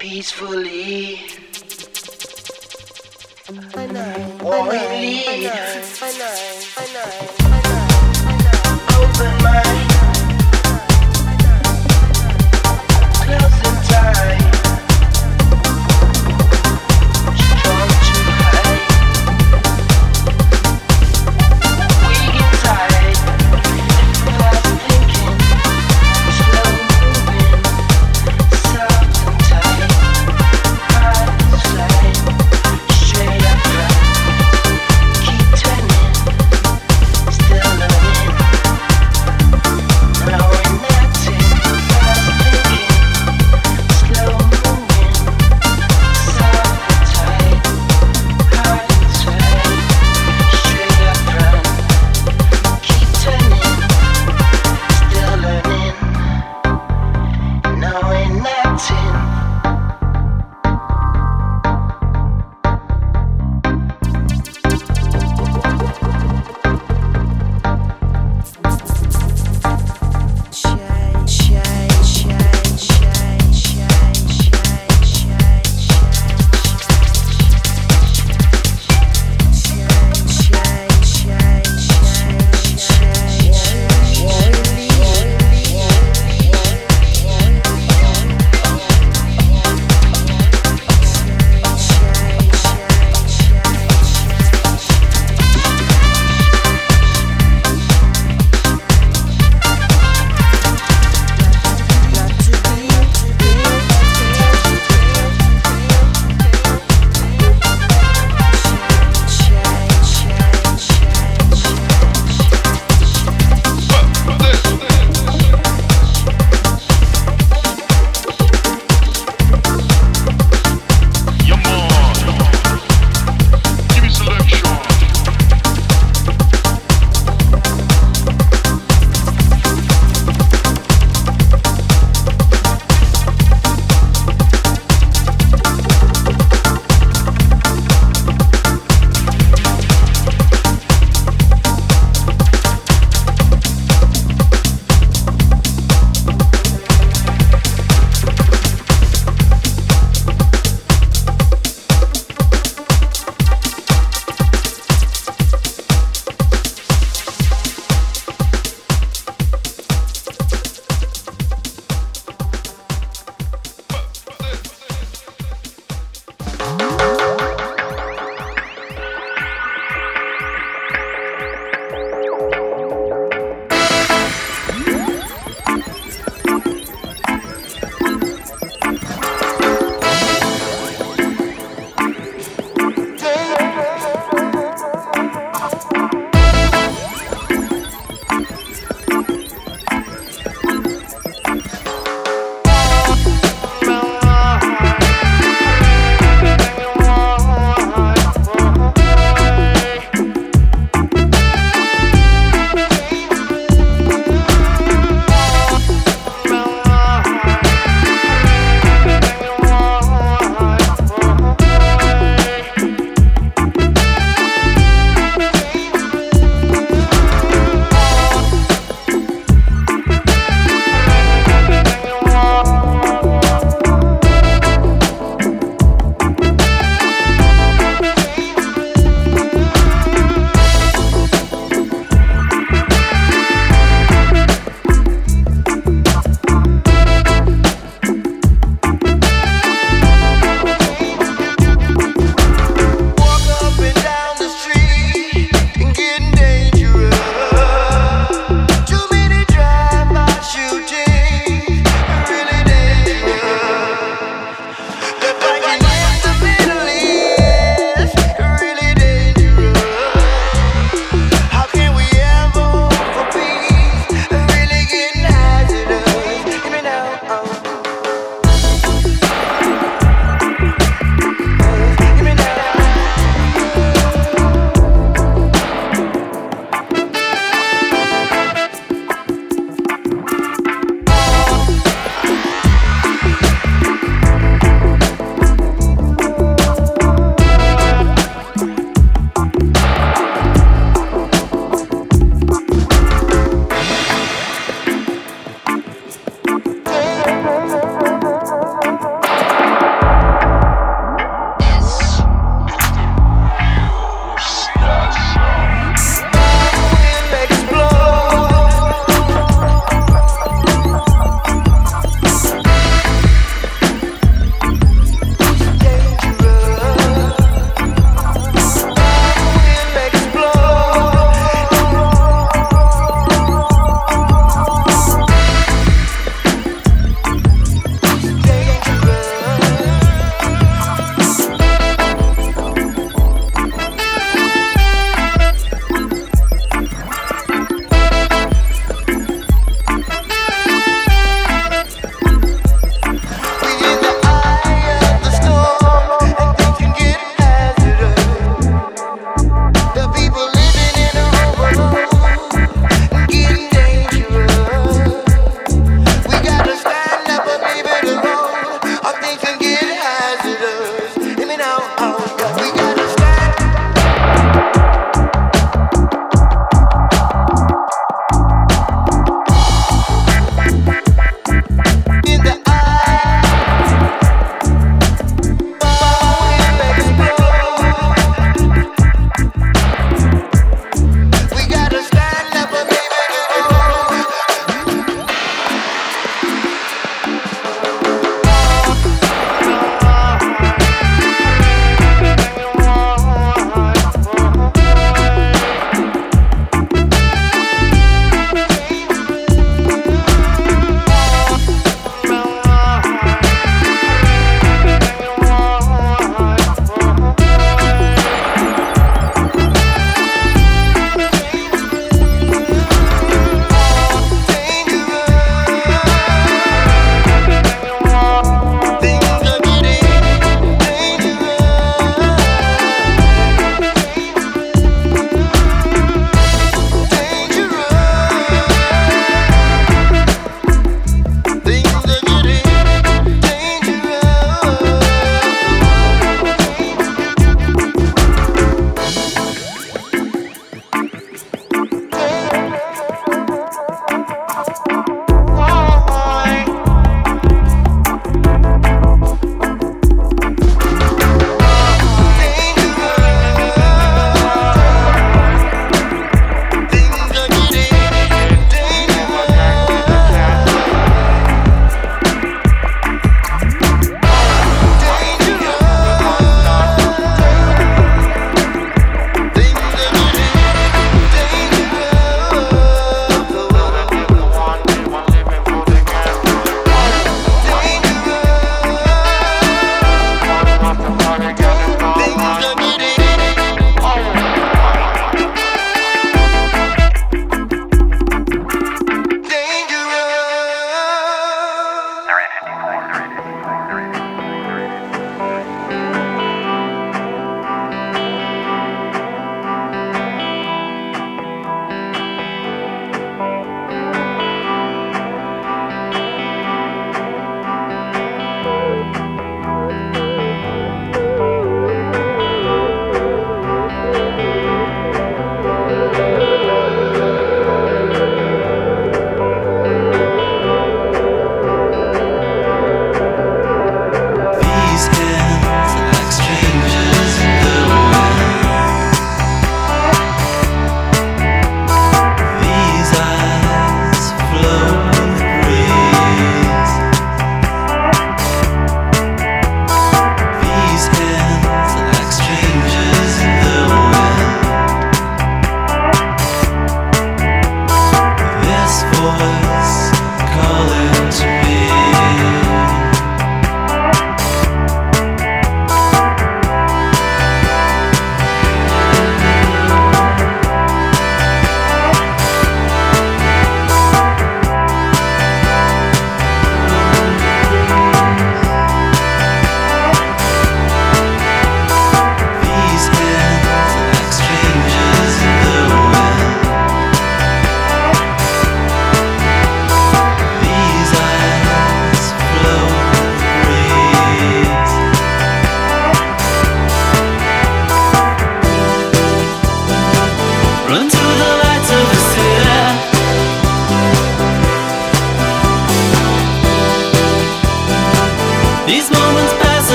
peacefully. Won't lead. Open mind, closing time. Strong too high. We get tired. Fast thinking, slow moving, soft and tight. Hard to slide, straight up front. Keep turning, still learning. Now we're acting, fast thinking, slow moving, soft and tight. Hard to slide, straight up front. Keep turning, still learning. Now we're acting.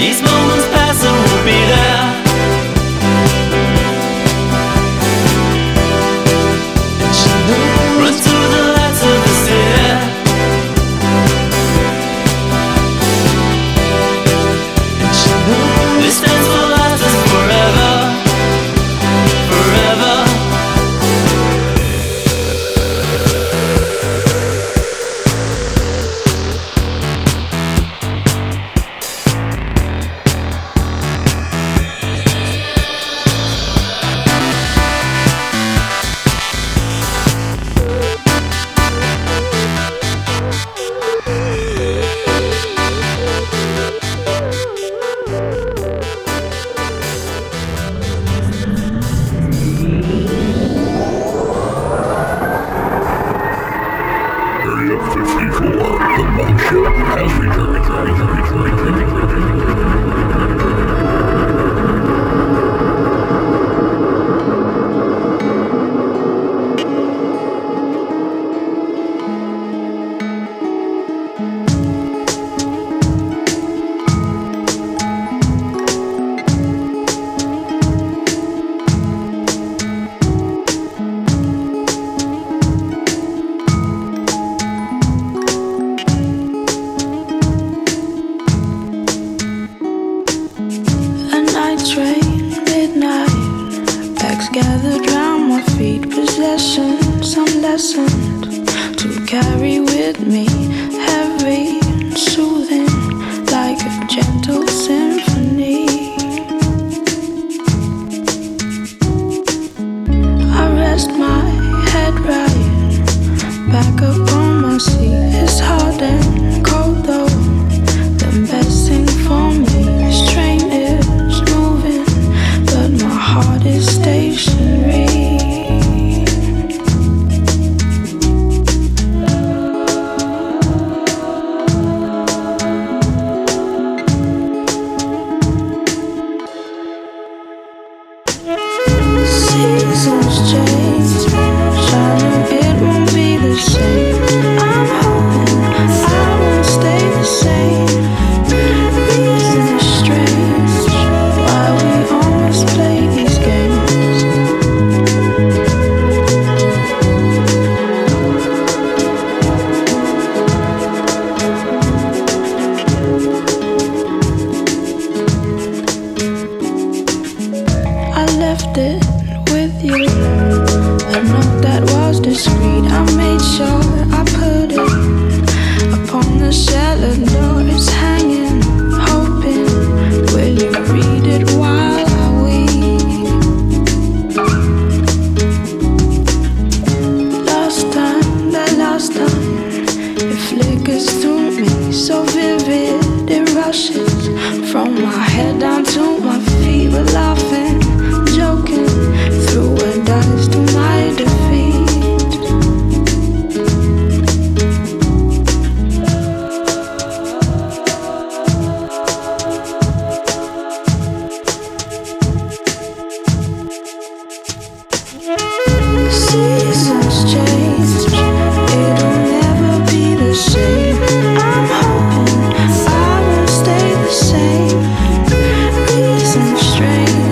These moments pass and we'll be there. Run to the lights of the city. This dance will last us forever, forever. Area 54, the mothership has returned. Train, midnight, bags gathered round my feet, possessions, some lessons to carry with me, heavy and soothing, like a gentle symphony. I rest my head right back up on my seat. It's hard and cold though, the best thing for me. This train is moving, but my heart is stationary. Seasons change, shining, it won't be the same. I'm hoping I won't stay the same. Reasons strange, why we always play these games. I left it with you, a note that was discreet. I made sure I put it upon the cellar door. It's hanging, hoping, will you read it while I weep? That last time, it flickers through me, so vivid, it rushes from my head down to my feet. We're laughing, joking, through a dice to my defeat. Seasons change, it'll never be the same. I'm hoping I won't stay the same. Reasons strange.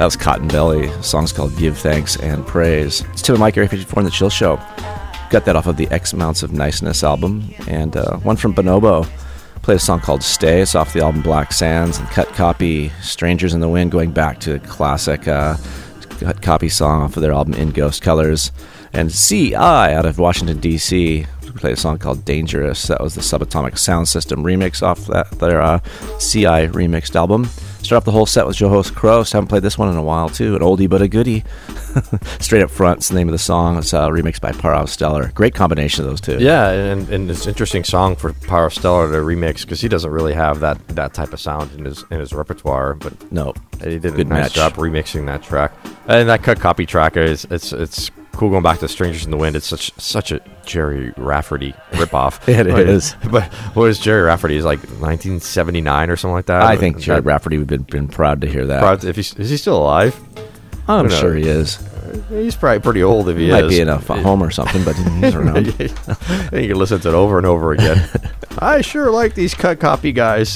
was Cotton Belly. The song's called Give Thanks and Praise. It's Tim and Mike, Area 54 in the Chill Show. Got that off of the X Amounts of Niceness album. And one from Bonobo. Played a song called Stay. It's off the album Black Sands. And Cut Copy, Strangers in the Wind, going back to a classic Cut Copy song off of their album In Ghost Colors. And C.I. out of Washington, D.C. played a song called Dangerous. That was the Subatomic Sound System remix off their C.I. remixed album. Start off the whole set with Johos Kroos. Haven't played this one in a while, too. An oldie but a goodie. Straight Up Front's the name of the song. It's remixed by Paro Stellar. Great combination of those two. Yeah, and it's an interesting song for Paro Stellar to remix because he doesn't really have that type of sound in his repertoire. But no, he did good a nice match. job remixing that track. And that Cut Copy track it's cool going back to Strangers in the Wind. It's such a Jerry Rafferty ripoff. It is. But what is Jerry Rafferty? He's like 1979 or something like that. I think Jerry Rafferty would have been proud to hear that. Proud, is he still alive? I'm sure he is. He's probably pretty old if he Might is. be in a home or something, but he's around. You can listen to it over and over again. I sure like these Cut Copy guys.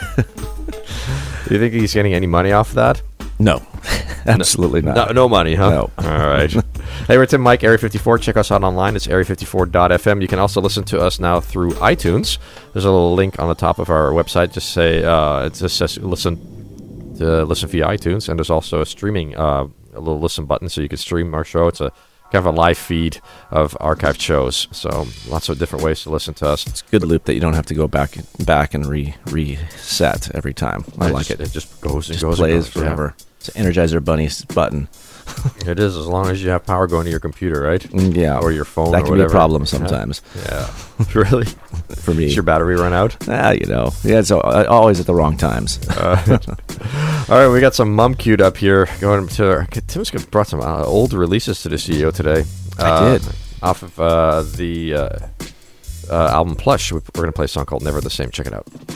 Do you think he's getting any money off of that? No, absolutely not. No money, huh? No. All right. Hey, we're Tim and Mike, Area 54. Check us out online. It's area54.fm. You can also listen to us now through iTunes. There's a little link on the top of our website. Just say it just says listen via iTunes, and there's also a streaming a little listen button so you can stream our show. It's a kind of a live feed of archived shows. So lots of different ways to listen to us. It's a good loop that you don't have to go back and reset every time. I like it. It just goes and Just goes plays and goes, forever. It's an Energizer Bunny button. It is, as long as you have power going to your computer, right? Yeah. Or your phone. That or can be a whatever. problem sometimes. Yeah. Really? For me. Does your battery run out? Yeah, it's always at the wrong times. All right, we got some mum queued up here. Going to Tim's brought some old releases to the studio today. I did. Off of the album Plush. We're going to play a song called Never the Same. Check it out.